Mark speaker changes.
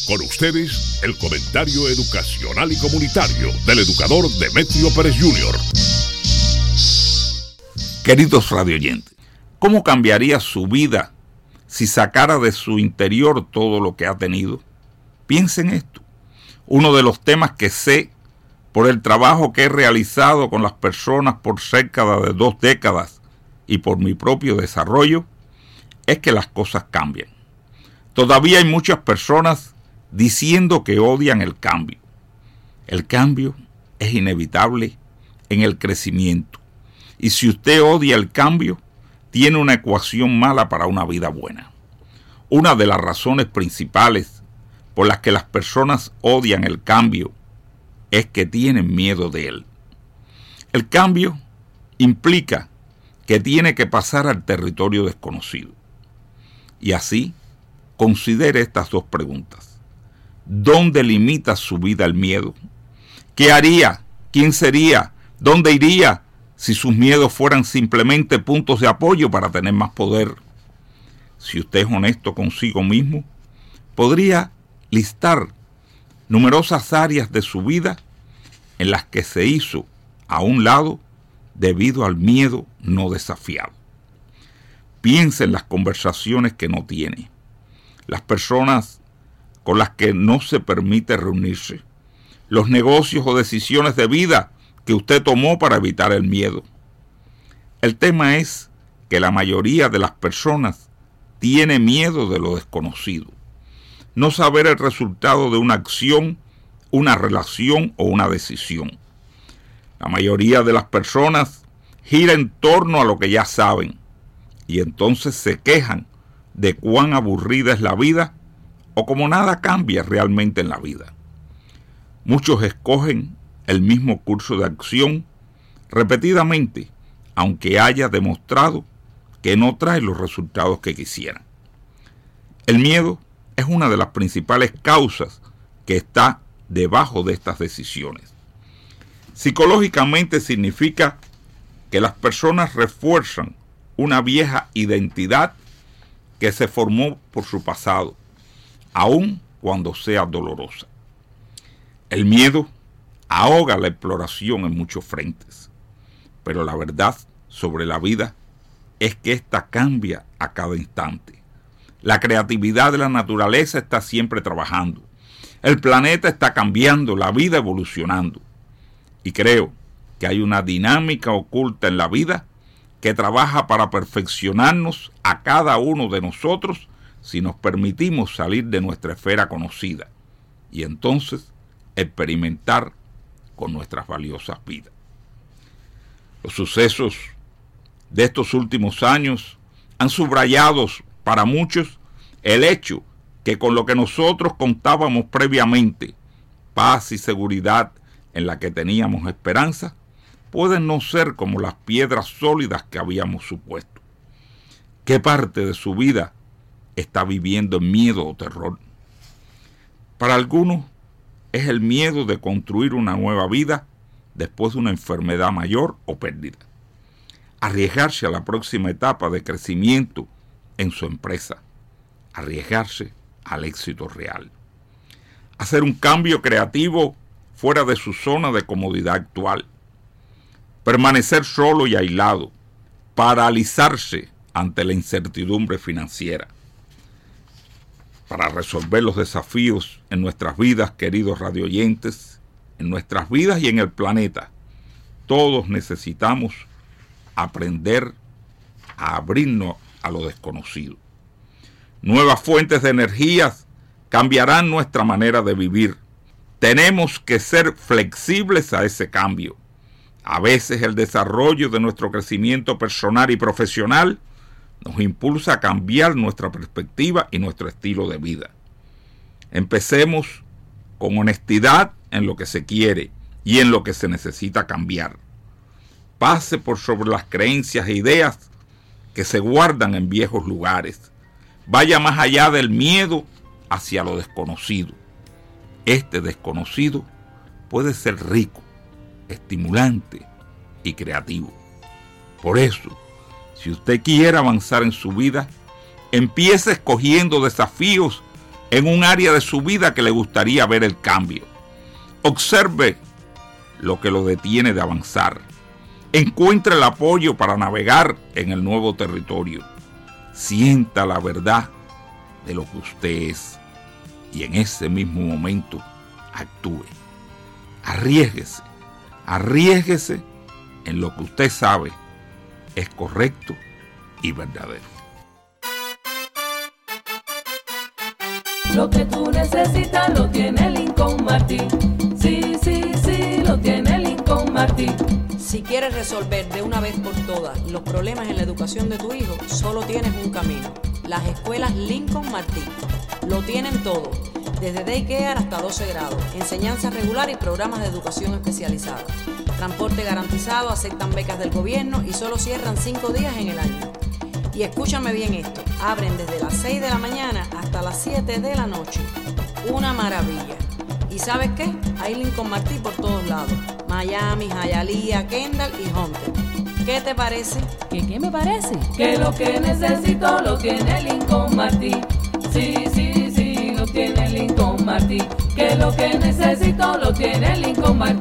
Speaker 1: Con ustedes, el comentario educacional y comunitario del educador Demetrio Pérez Jr.
Speaker 2: Queridos radioyentes, ¿cómo cambiaría su vida si sacara de su interior todo lo que ha tenido? Piensen esto. Uno de los temas que sé por el trabajo que he realizado con las personas por cerca de 2 décadas y por mi propio desarrollo es que las cosas cambian. Todavía hay muchas personas diciendo que odian el cambio. El cambio es inevitable en el crecimiento. Y si usted odia el cambio, tiene una ecuación mala para una vida buena. Una de las razones principales por las que las personas odian el cambio es que tienen miedo de él. El cambio implica que tiene que pasar al territorio desconocido. Y así, considere estas 2 preguntas. ¿Dónde limita su vida el miedo? ¿Qué haría? ¿Quién sería? ¿Dónde iría si sus miedos fueran simplemente puntos de apoyo para tener más poder? Si usted es honesto consigo mismo, podría listar numerosas áreas de su vida en las que se hizo a un lado debido al miedo no desafiado. Piense en las conversaciones que no tiene, las personas con las que no se permite reunirse, los negocios o decisiones de vida que usted tomó para evitar el miedo. El tema es que la mayoría de las personas tiene miedo de lo desconocido. No saber el resultado de una acción, una relación o una decisión. La mayoría de las personas gira en torno a lo que ya saben y entonces se quejan de cuán aburrida es la vida o como nada cambia realmente en la vida. Muchos escogen el mismo curso de acción repetidamente, aunque haya demostrado que no trae los resultados que quisieran. El miedo es una de las principales causas que está debajo de estas decisiones. Psicológicamente significa que las personas refuerzan una vieja identidad que se formó por su pasado, aun cuando sea dolorosa. El miedo ahoga la exploración en muchos frentes, pero la verdad sobre la vida es que ésta cambia a cada instante. La creatividad de la naturaleza está siempre trabajando. El planeta está cambiando, la vida evolucionando. Y creo que hay una dinámica oculta en la vida que trabaja para perfeccionarnos a cada uno de nosotros si nos permitimos salir de nuestra esfera conocida y entonces experimentar con nuestras valiosas vidas. Los sucesos de estos últimos años han subrayado para muchos el hecho que con lo que nosotros contábamos previamente, paz y seguridad en la que teníamos esperanza, pueden no ser como las piedras sólidas que habíamos supuesto. ¿Qué parte de su vida está viviendo en miedo o terror? Para algunos es el miedo de construir una nueva vida después de una enfermedad mayor o pérdida. Arriesgarse a la próxima etapa de crecimiento en su empresa. Arriesgarse al éxito real. Hacer un cambio creativo fuera de su zona de comodidad actual. Permanecer solo y aislado. Paralizarse ante la incertidumbre financiera. Para resolver los desafíos en nuestras vidas, queridos radioyentes, en nuestras vidas y en el planeta, todos necesitamos aprender a abrirnos a lo desconocido. Nuevas fuentes de energías cambiarán nuestra manera de vivir. Tenemos que ser flexibles a ese cambio. A veces el desarrollo de nuestro crecimiento personal y profesional nos impulsa a cambiar nuestra perspectiva y nuestro estilo de vida. Empecemos con honestidad en lo que se quiere y en lo que se necesita cambiar. Pase por sobre las creencias e ideas que se guardan en viejos lugares. Vaya más allá del miedo hacia lo desconocido. Este desconocido puede ser rico, estimulante y creativo. Por eso, si usted quiere avanzar en su vida, empiece escogiendo desafíos en un área de su vida que le gustaría ver el cambio. Observe lo que lo detiene de avanzar. Encuentre el apoyo para navegar en el nuevo territorio. Sienta la verdad de lo que usted es y en ese mismo momento actúe. Arriésguese en lo que usted sabe es correcto y verdadero.
Speaker 3: Lo que tú necesitas lo tiene Lincoln Martin. Sí, lo tiene Lincoln Martin.
Speaker 4: Si quieres resolver de una vez por todas los problemas en la educación de tu hijo, solo tienes un camino: las escuelas Lincoln Martin. Lo tienen todo, desde daycare hasta 12 grados, enseñanza regular y programas de educación especializada. Transporte garantizado, aceptan becas del gobierno y solo cierran 5 días en el año. Y escúchame bien esto, abren desde las 6 de la mañana hasta las 7 de la noche. Una maravilla. ¿Y sabes qué? Hay Lincoln Martin por todos lados: Miami, Hialeah, Kendall y Hunter. ¿Qué te parece?
Speaker 3: ¿Qué me parece? Que lo que necesito lo tiene Lincoln Martin. Sí, lo tiene Lincoln Martin. Que lo que necesito lo tiene Lincoln Martin.